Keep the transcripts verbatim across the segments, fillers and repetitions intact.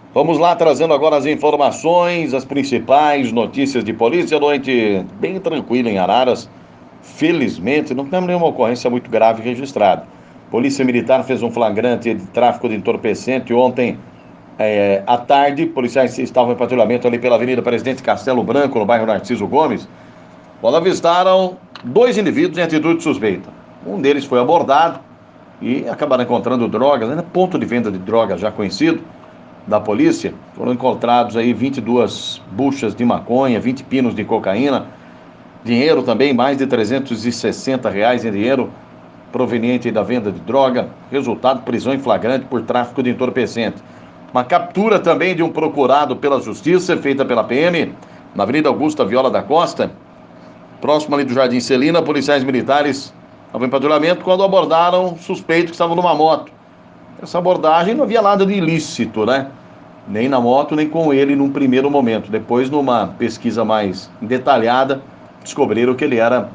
Vamos lá, trazendo agora as informações, as principais notícias de polícia. Noite bem tranquila em Araras. Felizmente, não temos nenhuma ocorrência muito grave registrada. Polícia Militar fez um flagrante de tráfico de entorpecente ontem é, à tarde. Policiais estavam em patrulhamento ali pela Avenida Presidente Castelo Branco, no bairro Narciso Gomes, quando avistaram dois indivíduos em atitude suspeita. Um deles foi abordado e acabaram encontrando drogas, né? Ponto de venda de drogas já conhecido da polícia. Foram encontrados aí vinte e duas buchas de maconha, vinte pinos de cocaína, dinheiro também, mais de trezentos e sessenta reais em dinheiro proveniente da venda de droga. Resultado, prisão em flagrante por tráfico de entorpecente. Uma captura também de um procurado pela Justiça, feita pela P M, na Avenida Augusta Viola da Costa, próximo ali do Jardim Celina. Policiais militares estavam em patrulhamento quando abordaram suspeitos que estavam numa moto. Essa abordagem não havia nada de ilícito, né? Nem na moto, nem com ele num primeiro momento. Depois, numa pesquisa mais detalhada, descobriram que ele era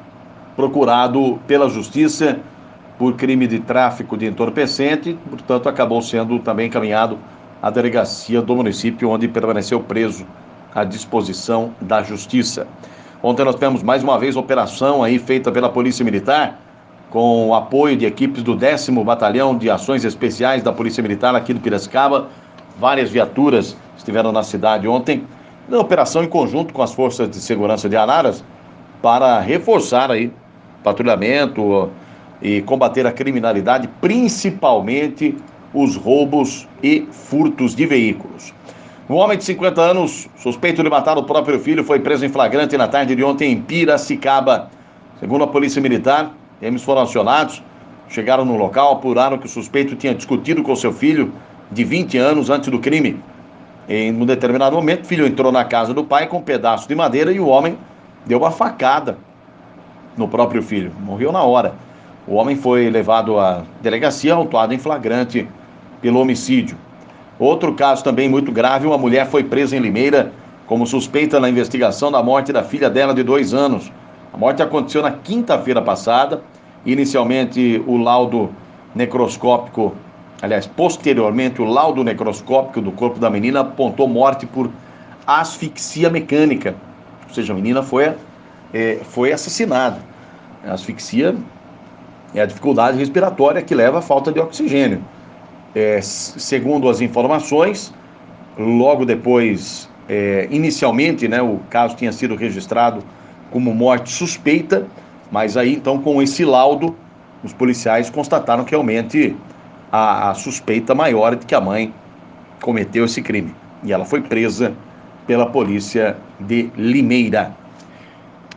procurado pela Justiça por crime de tráfico de entorpecente, portanto, acabou sendo também encaminhado à delegacia do município, onde permaneceu preso à disposição da Justiça. Ontem nós tivemos mais uma vez operação aí feita pela Polícia Militar, com o apoio de equipes do décimo Batalhão de Ações Especiais da Polícia Militar aqui do Piracicaba. Várias viaturas estiveram na cidade ontem, na operação em conjunto com as forças de segurança de Araras, para reforçar aí patrulhamento e combater a criminalidade, principalmente os roubos e furtos de veículos. Um homem de cinquenta anos, suspeito de matar o próprio filho, foi preso em flagrante na tarde de ontem em Piracicaba. Segundo a Polícia Militar, eles foram acionados, chegaram no local, apuraram que o suspeito tinha discutido com seu filho de vinte anos antes do crime. Em um determinado momento, o filho entrou na casa do pai com um pedaço de madeira e o homem deu uma facada no próprio filho. Morreu na hora. O homem foi levado à delegacia, autuado em flagrante pelo homicídio. Outro caso também muito grave, uma mulher foi presa em Limeira como suspeita na investigação da morte da filha dela de dois anos. A morte aconteceu na quinta-feira passada. Inicialmente, o laudo necroscópico, aliás, posteriormente, o laudo necroscópico do corpo da menina apontou morte por asfixia mecânica. Ou seja, a menina foi, é, foi assassinada. A asfixia é a dificuldade respiratória que leva à falta de oxigênio. É, segundo as informações, logo depois, é, inicialmente, né, o caso tinha sido registrado como morte suspeita, mas aí então com esse laudo, os policiais constataram que realmente a, a suspeita maior é de que a mãe cometeu esse crime. E ela foi presa pela polícia de Limeira.